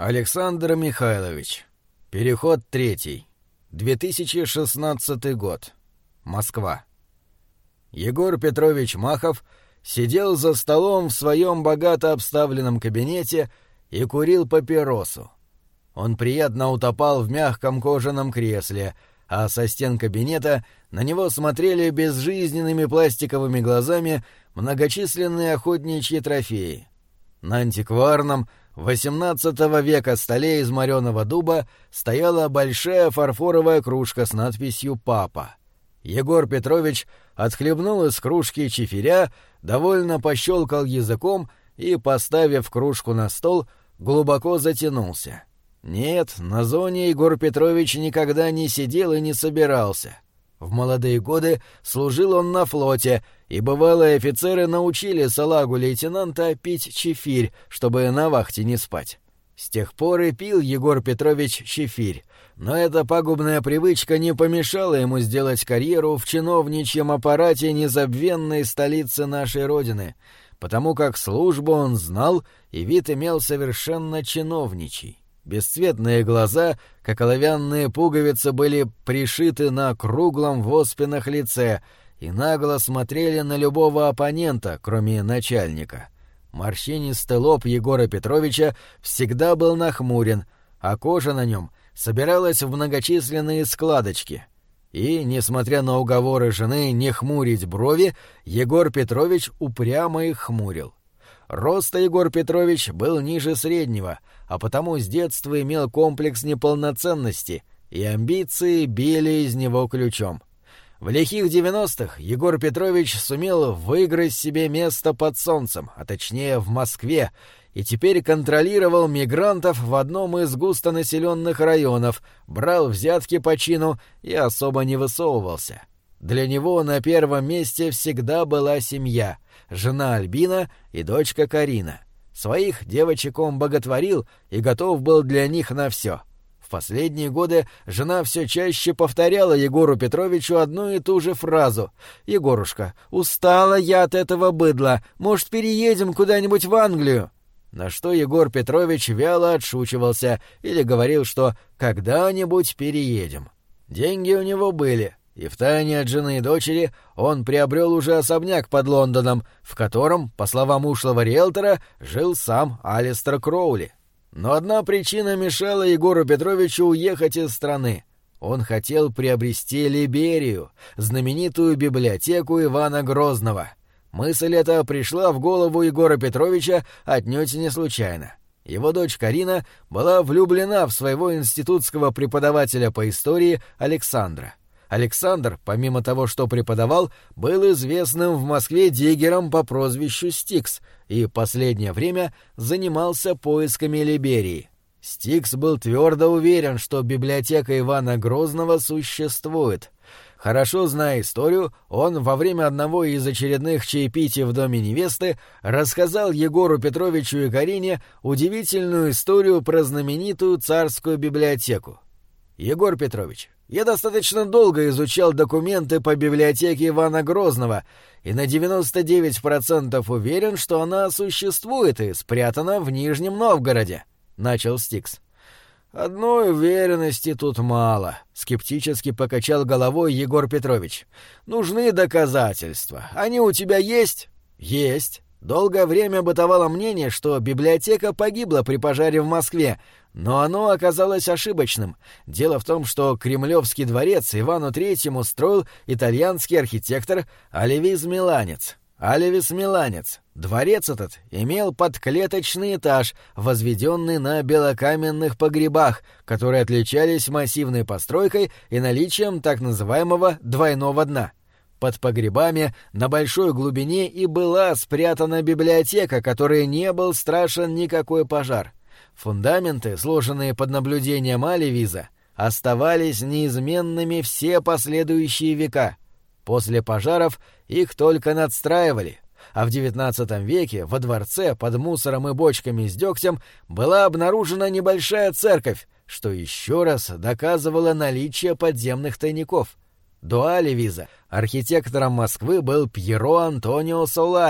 Александр Михайлович. Переход 3. 2016 год. Москва. Егор Петрович Махов сидел за столом в своем богато обставленном кабинете и курил папиросу. Он приятно утопал в мягком кожаном кресле, а со стен кабинета на него смотрели безжизненными пластиковыми глазами многочисленные охотничьи трофеи. На антикварном XVIII века столе из мореного дуба стояла большая фарфоровая кружка с надписью «Папа». Егор Петрович отхлебнул из кружки чифиря, довольно пощелкал языком и, поставив кружку на стол, глубоко затянулся. Нет, на зоне Егор Петрович никогда не сидел и не собирался. В молодые годы служил он на флоте, и бывалые офицеры научили салагу лейтенанта пить чифирь, чтобы на вахте не спать. С тех пор и пил Егор Петрович чифирь, но эта пагубная привычка не помешала ему сделать карьеру в чиновничьем аппарате незабвенной столицы нашей Родины, потому как службу он знал и вид имел совершенно чиновничий. Бесцветные глаза, как оловянные пуговицы, были пришиты на круглом в оспинах лице и нагло смотрели на любого оппонента, кроме начальника. Морщинистый лоб Егора Петровича всегда был нахмурен, а кожа на нем собиралась в многочисленные складочки. И, несмотря на уговоры жены не хмурить брови, Егор Петрович упрямо их хмурил. Роста Егор Петрович был ниже среднего, а потому с детства имел комплекс неполноценности, и амбиции били из него ключом. В лихих 90-х Егор Петрович сумел выиграть себе место под солнцем, а точнее в Москве, и теперь контролировал мигрантов в одном из густонаселенных районов, брал взятки по чину и особо не высовывался. Для него на первом месте всегда была семья — жена Альбина и дочка Карина. Своих девочек он боготворил и готов был для них на все. В последние годы жена все чаще повторяла Егору Петровичу одну и ту же фразу: «Егорушка, устала я от этого быдла, может, переедем куда-нибудь в Англию?» На что Егор Петрович вяло отшучивался или говорил, что «когда-нибудь переедем». Деньги у него были, и втайне от жены и дочери он приобрел уже особняк под Лондоном, в котором, по словам ушлого риэлтора, жил сам Алистер Кроули. Но одна причина мешала Егору Петровичу уехать из страны. Он хотел приобрести Либерию, знаменитую библиотеку Ивана Грозного. Мысль эта пришла в голову Егора Петровича отнюдь не случайно. Его дочь Карина была влюблена в своего институтского преподавателя по истории Александра. Александр, помимо того, что преподавал, был известным в Москве диггером по прозвищу Стикс и последнее время занимался поисками Либерии. Стикс был твердо уверен, что библиотека Ивана Грозного существует. Хорошо зная историю, он во время одного из очередных чаепитий в доме невесты рассказал Егору Петровичу и Карине удивительную историю про знаменитую царскую библиотеку. «Егор Петрович, я достаточно долго изучал документы по библиотеке Ивана Грозного и на 99% уверен, что она существует и спрятана в Нижнем Новгороде», — начал Стикс. «Одной уверенности тут мало», — скептически покачал головой Егор Петрович. «Нужны доказательства. Они у тебя есть?» «Есть. Долгое время бытовало мнение, что библиотека погибла при пожаре в Москве, но оно оказалось ошибочным. Дело в том, что Кремлевский дворец Ивану Третьему строил итальянский архитектор Оливис Миланец. Дворец этот имел подклеточный этаж, возведенный на белокаменных погребах, которые отличались массивной постройкой и наличием так называемого двойного дна. Под погребами на большой глубине и была спрятана библиотека, которой не был страшен никакой пожар. Фундаменты, сложенные под наблюдением Оливиза, оставались неизменными все последующие века. После пожаров их только надстраивали, а в XIX веке во дворце под мусором и бочками с дегтем была обнаружена небольшая церковь, что еще раз доказывало наличие подземных тайников. До Оливиза архитектором Москвы был Пьеро Антонио Солари,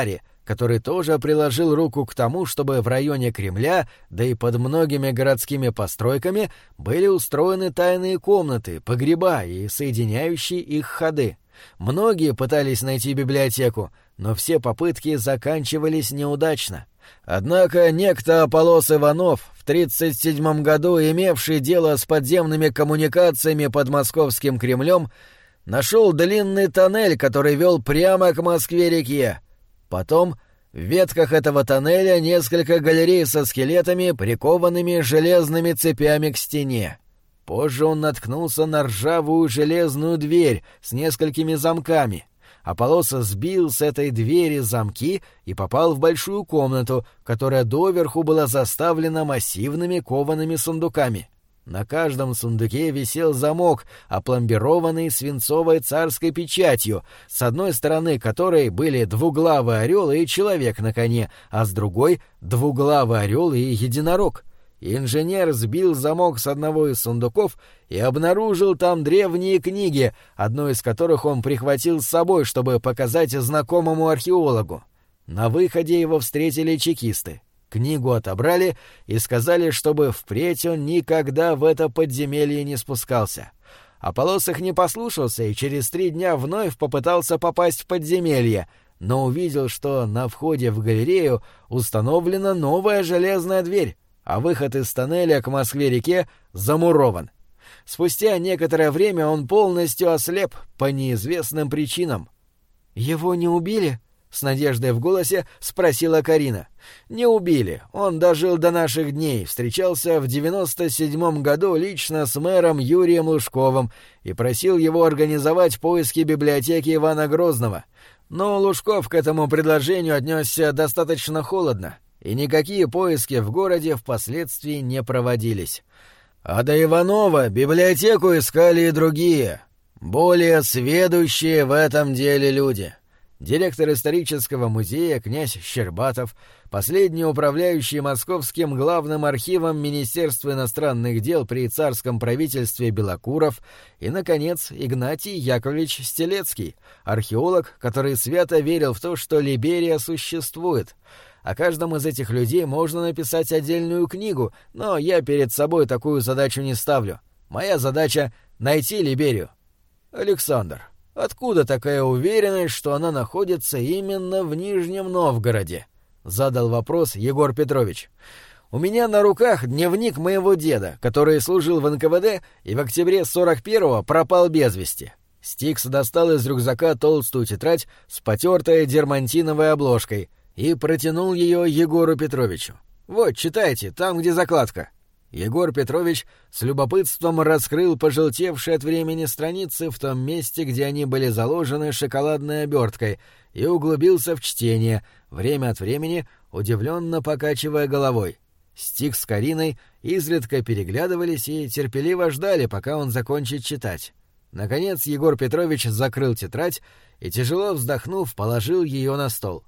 который тоже приложил руку к тому, чтобы в районе Кремля, да и под многими городскими постройками, были устроены тайные комнаты, погреба и соединяющие их ходы. Многие пытались найти библиотеку, но все попытки заканчивались неудачно. Однако некто Аполлос Иванов, в 1937 году имевший дело с подземными коммуникациями под Московским Кремлем, нашел длинный тоннель, который вел прямо к Москве-реке. Потом в ветках этого тоннеля несколько галерей со скелетами, прикованными железными цепями к стене. Позже он наткнулся на ржавую железную дверь с несколькими замками. Аполлос сбил с этой двери замки и попал в большую комнату, которая доверху была заставлена массивными коваными сундуками. На каждом сундуке висел замок, опломбированный свинцовой царской печатью, с одной стороны которой были двуглавый орел и человек на коне, а с другой — двуглавый орел и единорог. Инженер сбил замок с одного из сундуков и обнаружил там древние книги, одну из которых он прихватил с собой, чтобы показать знакомому археологу. На выходе его встретили чекисты. Книгу отобрали и сказали, чтобы впредь он никогда в это подземелье не спускался. Аполлос их не послушался и через 3 дня вновь попытался попасть в подземелье, но увидел, что на входе в галерею установлена новая железная дверь, а выход из тоннеля к Москве-реке замурован. Спустя некоторое время он полностью ослеп по неизвестным причинам. «Его не убили?» — с надеждой в голосе спросила Карина. «Не убили. Он дожил до наших дней, встречался в 97 году лично с мэром Юрием Лужковым и просил его организовать поиски библиотеки Ивана Грозного. Но Лужков к этому предложению отнесся достаточно холодно, и никакие поиски в городе впоследствии не проводились. А до Иванова библиотеку искали и другие, более сведущие в этом деле люди. Директор исторического музея князь Щербатов, последний управляющий Московским главным архивом Министерства иностранных дел при царском правительстве Белокуров и, наконец, Игнатий Яковлевич Стелецкий, археолог, который свято верил в то, что Либерия существует. О каждом из этих людей можно написать отдельную книгу, но я перед собой такую задачу не ставлю. Моя задача — найти Либерию. Александр, откуда такая уверенность, что она находится именно в Нижнем Новгороде? Задал вопрос Егор Петрович. У меня на руках дневник моего деда, который служил в НКВД и в октябре 41-го пропал без вести. Стикс достал из рюкзака толстую тетрадь с потертой дермантиновой обложкой и протянул ее Егору Петровичу. «Вот, читайте, там, где закладка». Егор Петрович с любопытством раскрыл пожелтевшие от времени страницы в том месте, где они были заложены шоколадной оберткой, и углубился в чтение, время от времени удивленно покачивая головой. Стикс с Кариной изредка переглядывались и терпеливо ждали, пока он закончит читать. Наконец Егор Петрович закрыл тетрадь и, тяжело вздохнув, положил ее на стол.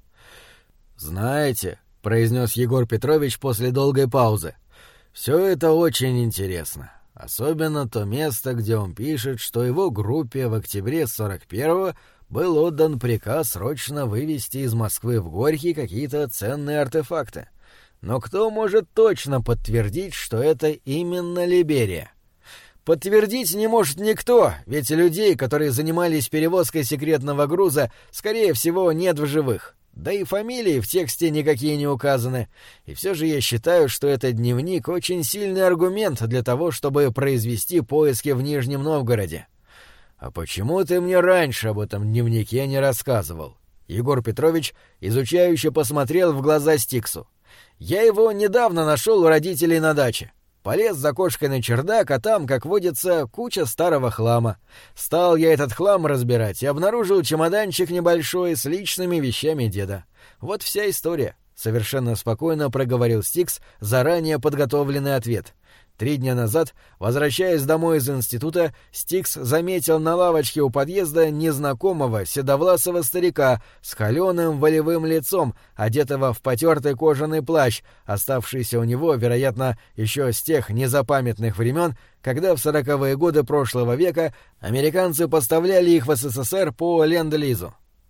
«Знаете», — произнес Егор Петрович после долгой паузы, — «все это очень интересно, особенно то место, где он пишет, что его группе в октябре 41-го был отдан приказ срочно вывести из Москвы в Горький какие-то ценные артефакты. Но кто может точно подтвердить, что это именно Либерия? Подтвердить не может никто, ведь людей, которые занимались перевозкой секретного груза, скорее всего, нет в живых. Да и фамилии в тексте никакие не указаны. И все же я считаю, что этот дневник очень сильный аргумент для того, чтобы произвести поиски в Нижнем Новгороде. А почему ты мне раньше об этом дневнике не рассказывал? Егор Петрович изучающе посмотрел в глаза Стиксу. Я его недавно нашел у родителей на даче. Полез за кошкой на чердак, а там, как водится, куча старого хлама. Стал я этот хлам разбирать и обнаружил чемоданчик небольшой с личными вещами деда. Вот вся история. Совершенно спокойно проговорил Стикс заранее подготовленный ответ. 3 дня назад, возвращаясь домой из института, Стикс заметил на лавочке у подъезда незнакомого седовласого старика с холёным волевым лицом, одетого в потертый кожаный плащ, оставшийся у него, вероятно, еще с тех незапамятных времен, когда в 40-е годы прошлого века американцы поставляли их в СССР по ленд-лизу.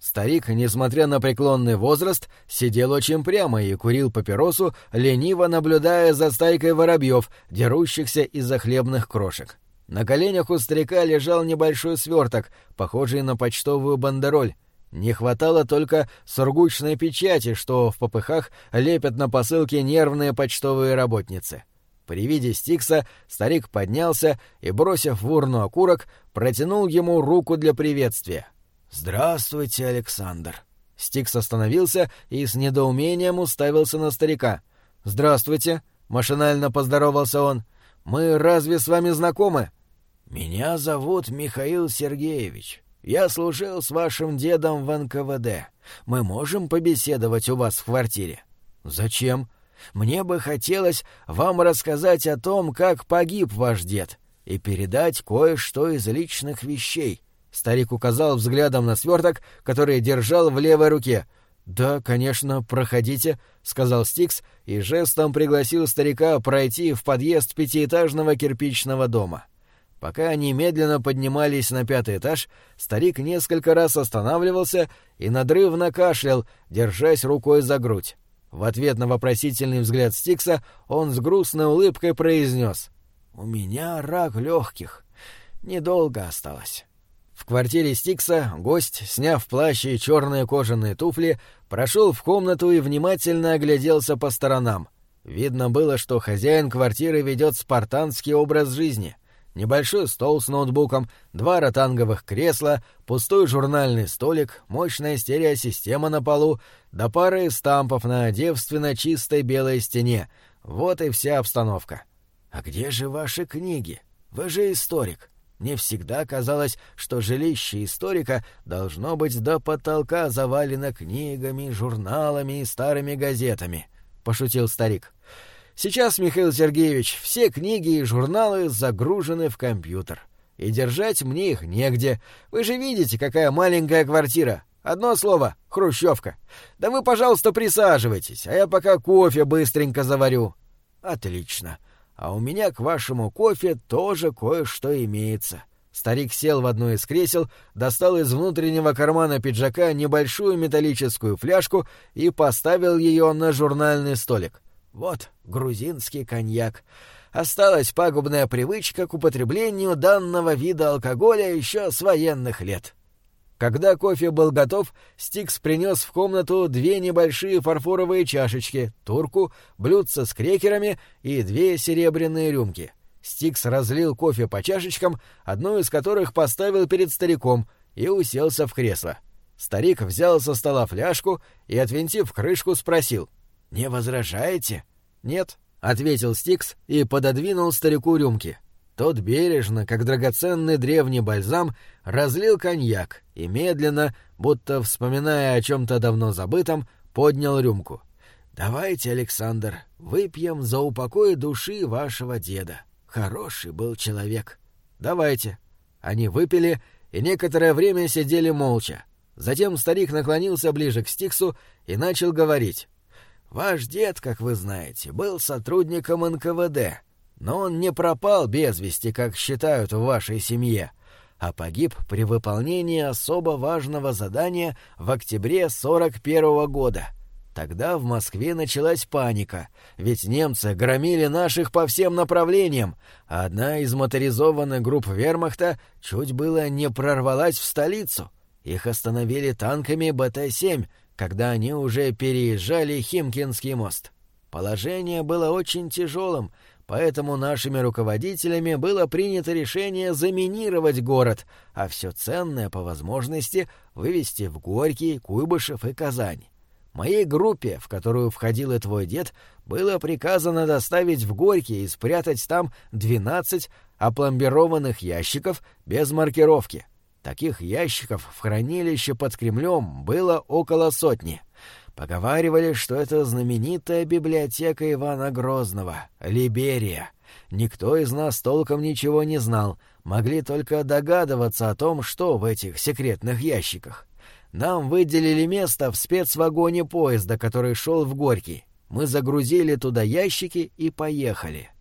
Старик, несмотря на преклонный возраст, сидел очень прямо и курил папиросу, лениво наблюдая за стайкой воробьев, дерущихся из-за хлебных крошек. На коленях у старика лежал небольшой сверток, похожий на почтовую бандероль. Не хватало только сургучной печати, что в попыхах лепят на посылке нервные почтовые работницы. При виде Стикса старик поднялся и, бросив в урну окурок, протянул ему руку для приветствия. «Здравствуйте, Александр». Стикс остановился и с недоумением уставился на старика. «Здравствуйте», — машинально поздоровался он. «Мы разве с вами знакомы?» «Меня зовут Михаил Сергеевич. Я служил с вашим дедом в НКВД. Мы можем побеседовать у вас в квартире?» «Зачем?» «Мне бы хотелось вам рассказать о том, как погиб ваш дед, и передать кое-что из личных вещей». Старик указал взглядом на сверток, который держал в левой руке. «Да, конечно, проходите», — сказал Стикс и жестом пригласил старика пройти в подъезд пятиэтажного кирпичного дома. Пока они медленно поднимались на 5-й этаж, старик несколько раз останавливался и надрывно кашлял, держась рукой за грудь. В ответ на вопросительный взгляд Стикса он с грустной улыбкой произнес: «У меня рак легких. Недолго осталось». В квартире Стикса гость, сняв плащ и черные кожаные туфли, прошел в комнату и внимательно огляделся по сторонам. Видно было, что хозяин квартиры ведет спартанский образ жизни. Небольшой стол с ноутбуком, 2 ротанговых кресла, пустой журнальный столик, мощная стереосистема на полу, да пара эстампов на девственно чистой белой стене. Вот и вся обстановка. «А где же ваши книги? Вы же историк. Мне всегда казалось, что жилище историка должно быть до потолка завалено книгами, журналами и старыми газетами», — пошутил старик. «Сейчас, Михаил Сергеевич, все книги и журналы загружены в компьютер. И держать мне их негде. Вы же видите, какая маленькая квартира. Одно слово — хрущевка. Да вы, пожалуйста, присаживайтесь, а я пока кофе быстренько заварю». «Отлично. А у меня к вашему кофе тоже кое-что имеется». Старик сел в одно из кресел, достал из внутреннего кармана пиджака небольшую металлическую фляжку и поставил ее на журнальный столик. «Вот грузинский коньяк. Осталась пагубная привычка к употреблению данного вида алкоголя еще с военных лет». Когда кофе был готов, Стикс принес в комнату 2 небольшие фарфоровые чашечки, турку, блюдце с крекерами и 2 серебряные рюмки. Стикс разлил кофе по чашечкам, одну из которых поставил перед стариком, и уселся в кресло. Старик взял со стола фляжку и, отвинтив крышку, спросил: «Не возражаете?» «Нет», — ответил Стикс и пододвинул старику рюмки. Тот бережно, как драгоценный древний бальзам, разлил коньяк и медленно, будто вспоминая о чем-то давно забытом, поднял рюмку. «Давайте, Александр, выпьем за упокой души вашего деда. Хороший был человек». «Давайте». Они выпили и некоторое время сидели молча. Затем старик наклонился ближе к Стиксу и начал говорить. «Ваш дед, как вы знаете, был сотрудником НКВД. Но он не пропал без вести, как считают в вашей семье, а погиб при выполнении особо важного задания в октябре 41-го года. Тогда в Москве началась паника, ведь немцы громили наших по всем направлениям, а одна из моторизованных групп вермахта чуть было не прорвалась в столицу. Их остановили танками БТ-7, когда они уже переезжали Химкинский мост. Положение было очень тяжелым, поэтому нашими руководителями было принято решение заминировать город, а все ценное по возможности вывезти в Горький, Куйбышев и Казань. Моей группе, в которую входил и твой дед, было приказано доставить в Горький и спрятать там 12 опломбированных ящиков без маркировки. Таких ящиков в хранилище под Кремлем было около 100. Поговаривали, что это знаменитая библиотека Ивана Грозного, Либерия. Никто из нас толком ничего не знал, могли только догадываться о том, что в этих секретных ящиках. Нам выделили место в спецвагоне поезда, который шел в Горький. Мы загрузили туда ящики и поехали.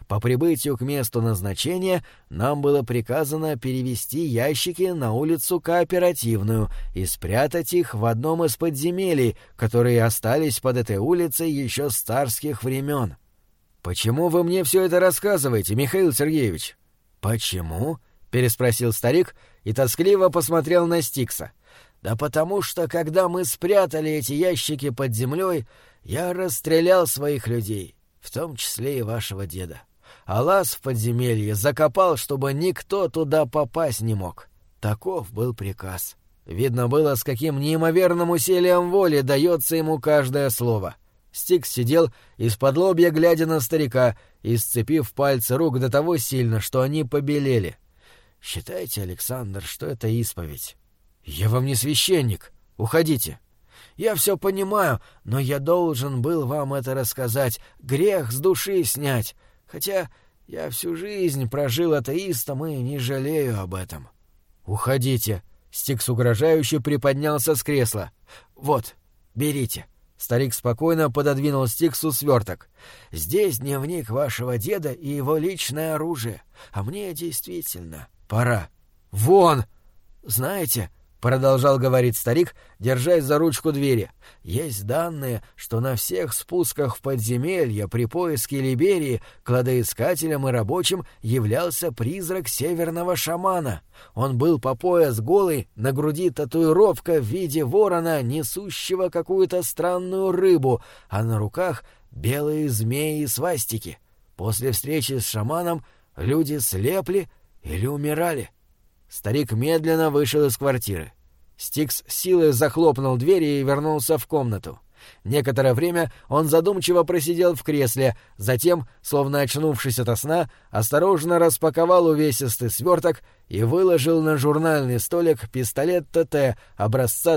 По прибытию к месту назначения нам было приказано перевести ящики на улицу Кооперативную и спрятать их в одном из подземелий, которые остались под этой улицей еще с царских времен. Почему вы мне все это рассказываете, Михаил Сергеевич? Почему? Переспросил старик и тоскливо посмотрел на Стикса. Да потому что, когда мы спрятали эти ящики под землей, я расстрелял своих людей, в том числе и вашего деда. А лаз в подземелье закопал, чтобы никто туда попасть не мог. Таков был приказ. Видно было, с каким неимоверным усилием воли дается ему каждое слово. Стикс сидел исподлобья, глядя на старика, и сцепив пальцы рук до того сильно, что они побелели. «Считайте, Александр, что это исповедь». «Я вам не священник. Уходите». «Я все понимаю, но я должен был вам это рассказать, грех с души снять. Хотя я всю жизнь прожил атеистом и не жалею об этом». «Уходите». Стикс угрожающе приподнялся с кресла. «Вот, берите». Старик спокойно пододвинул Стиксу сверток. «Здесь дневник вашего деда и его личное оружие. А мне действительно пора». «Вон!» «Знаете...» — продолжал говорить старик, держась за ручку двери. «Есть данные, что на всех спусках в подземелье при поиске Либерии кладоискателем и рабочим являлся призрак северного шамана. Он был по пояс голый, на груди татуировка в виде ворона, несущего какую-то странную рыбу, а на руках белые змеи и свастики. После встречи с шаманом люди слепли или умирали». Старик медленно вышел из квартиры. Стикс силой захлопнул дверь и вернулся в комнату. Некоторое время он задумчиво просидел в кресле, затем, словно очнувшись ото сна, осторожно распаковал увесистый сверток и выложил на журнальный столик пистолет ТТ образца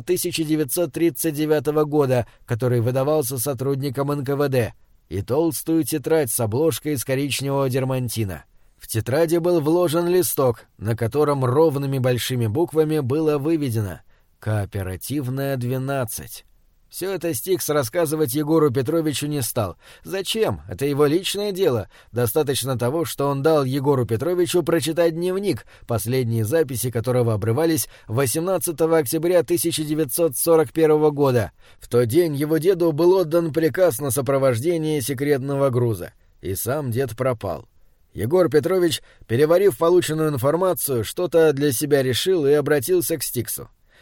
1939 года, который выдавался сотрудникам НКВД, и толстую тетрадь с обложкой из коричневого дермантина. В тетради был вложен листок, на котором ровными большими буквами было выведено «Кооперативная 12». Все это Стикс рассказывать Егору Петровичу не стал. Зачем? Это его личное дело. Достаточно того, что он дал Егору Петровичу прочитать дневник, последние записи которого обрывались 18 октября 1941 года. В тот день его деду был отдан приказ на сопровождение секретного груза. И сам дед пропал. Егор Петрович, переварив полученную информацию, что-то для себя решил и обратился к Стиксу.